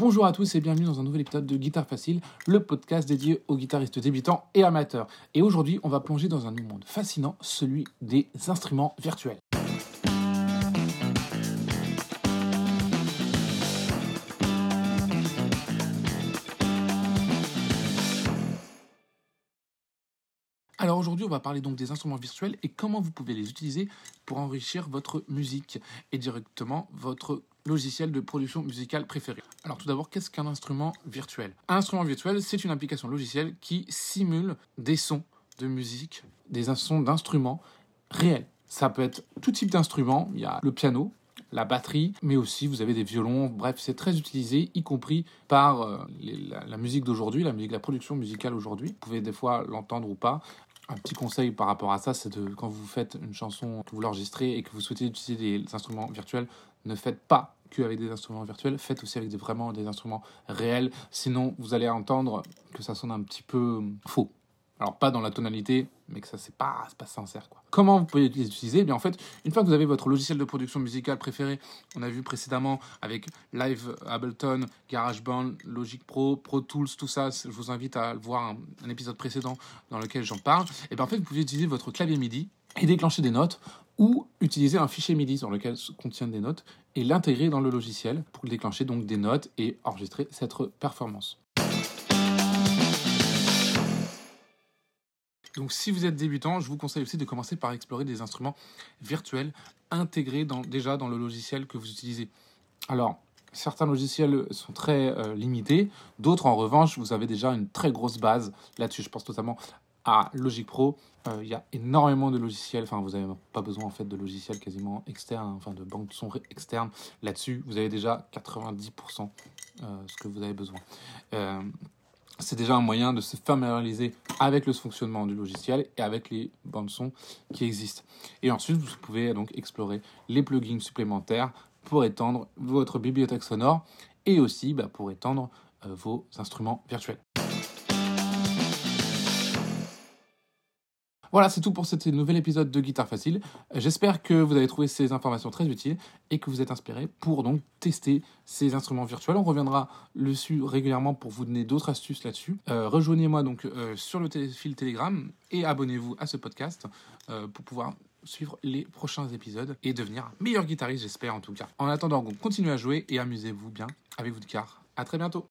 Bonjour à tous et bienvenue dans un nouvel épisode de Guitare Facile, le podcast dédié aux guitaristes débutants et amateurs. Et aujourd'hui, on va plonger dans un monde fascinant, celui des instruments virtuels. Alors aujourd'hui, on va parler donc des instruments virtuels et comment vous pouvez les utiliser pour enrichir votre musique et directement votre logiciel de production musicale préféré. Alors tout d'abord, qu'est-ce qu'un instrument virtuel ? Un instrument virtuel, c'est une application logicielle qui simule des sons de musique, des sons d'instruments réels. Ça peut être tout type d'instruments, il y a le piano, la batterie, mais aussi vous avez des violons, bref, c'est très utilisé, y compris par la musique d'aujourd'hui, la production musicale aujourd'hui. Vous pouvez des fois l'entendre ou pas. Un petit conseil par rapport à ça, c'est de quand vous faites une chanson, que vous l'enregistrez et que vous souhaitez utiliser des instruments virtuels, ne faites pas qu'avec des instruments virtuels, faites aussi avec vraiment des instruments réels, sinon vous allez entendre que ça sonne un petit peu faux. Alors pas dans la tonalité, mais que ça c'est pas sincère quoi. Comment vous pouvez les utiliser ? Eh bien en fait, une fois que vous avez votre logiciel de production musicale préféré, on a vu précédemment avec Live Ableton, GarageBand, Logic Pro, Pro Tools, tout ça, je vous invite à voir un épisode précédent dans lequel j'en parle. Et bien en fait, vous pouvez utiliser votre clavier MIDI et déclencher des notes ou utiliser un fichier MIDI sur lequel contiennent des notes et l'intégrer dans le logiciel pour déclencher donc des notes et enregistrer cette performance. Donc si vous êtes débutant, je vous conseille aussi de commencer par explorer des instruments virtuels intégrés déjà dans le logiciel que vous utilisez. Alors, certains logiciels sont très limités, d'autres en revanche, vous avez déjà une très grosse base là-dessus. Je pense notamment à Logic Pro. Il y a énormément de logiciels, vous n'avez pas besoin en fait de logiciels quasiment externes, de banques de son externes. Là-dessus, vous avez déjà 90% ce que vous avez besoin. C'est déjà un moyen de se familiariser avec le fonctionnement du logiciel et avec les bandes son qui existent. Et ensuite, vous pouvez donc explorer les plugins supplémentaires pour étendre votre bibliothèque sonore et aussi pour étendre vos instruments virtuels. Voilà, c'est tout pour ce nouvel épisode de Guitare Facile. J'espère que vous avez trouvé ces informations très utiles et que vous êtes inspirés pour donc tester ces instruments virtuels. On reviendra dessus régulièrement pour vous donner d'autres astuces là-dessus. Rejoignez-moi donc sur le fil Telegram et abonnez-vous à ce podcast pour pouvoir suivre les prochains épisodes et devenir un meilleur guitariste, j'espère en tout cas. En attendant, continuez à jouer et amusez-vous bien avec votre guitare. À très bientôt.